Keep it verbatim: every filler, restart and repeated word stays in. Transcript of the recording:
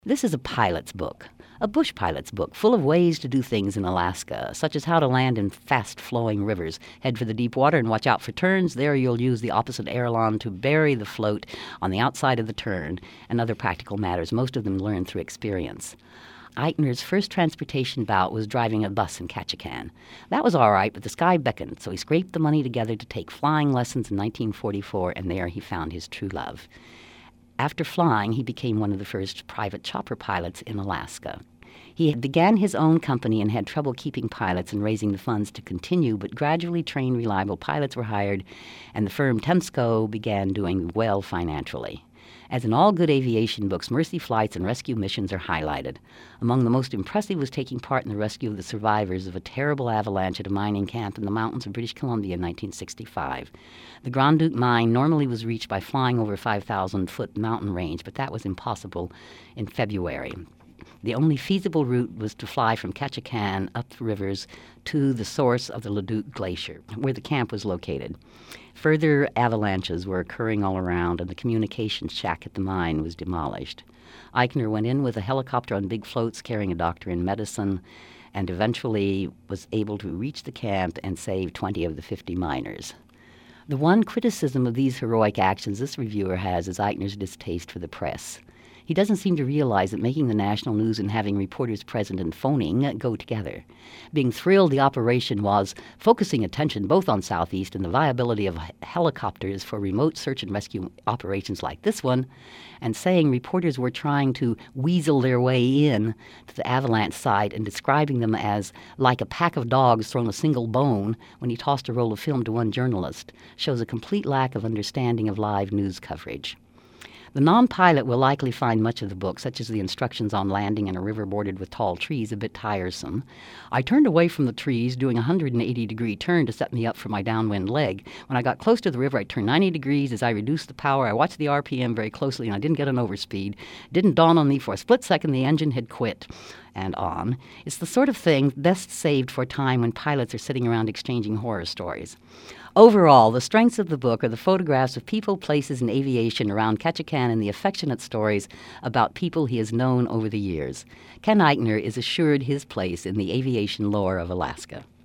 This is a pilot's book, a bush pilot's book, full of ways to do things in Alaska, such as how to land in fast-flowing rivers, head for the deep water and watch out for turns. There you'll use the opposite aileron to bury the float on the outside of the turn, and other practical matters, most of them learned through experience. Eichner's first transportation bout was driving a bus in Ketchikan. That was all right, but the sky beckoned, so he scraped the money together to take flying lessons in nineteen forty-four, and there he found his true love. After flying, he became one of the first private chopper pilots in Alaska. He began his own company and had trouble keeping pilots and raising the funds to continue, but gradually trained, reliable pilots were hired, and the firm Temsco began doing well financially. As in all good aviation books, mercy flights and rescue missions are highlighted. Among the most impressive was taking part in the rescue of the survivors of a terrible avalanche at a mining camp in the mountains of British Columbia in nineteen sixty-five. The Grand Duke mine normally was reached by flying over a five thousand foot mountain range, but that was impossible in February. The only feasible route was to fly from Ketchikan up the rivers to the source of the Leduc Glacier, where the camp was located. Further avalanches were occurring all around, and the communications shack at the mine was demolished. Eichner went in with a helicopter on big floats carrying a doctor and medicine, and eventually was able to reach the camp and save twenty of the fifty miners. The one criticism of these heroic actions this reviewer has is Eichner's distaste for the press. He doesn't seem to realize that making the national news and having reporters present and phoning go together. Being thrilled the operation was focusing attention both on Southeast and the viability of helicopters for remote search and rescue operations like this one, and saying reporters were trying to weasel their way in to the avalanche site and describing them as like a pack of dogs thrown a single bone when he tossed a roll of film to one journalist shows a complete lack of understanding of live news coverage. The non-pilot will likely find much of the book, such as the instructions on landing in a river bordered with tall trees, a bit tiresome. I turned away from the trees, doing a one hundred eighty degree turn to set me up for my downwind leg. When I got close to the river, I turned ninety degrees. As I reduced the power, I watched the R P M very closely, and I didn't get an overspeed. It didn't dawn on me for a split second the engine had quit. And on. It's the sort of thing best saved for a time when pilots are sitting around exchanging horror stories. Overall, the strengths of the book are the photographs of people, places, and aviation around Ketchikan and the affectionate stories about people he has known over the years. Ken Eichner is assured his place in the aviation lore of Alaska.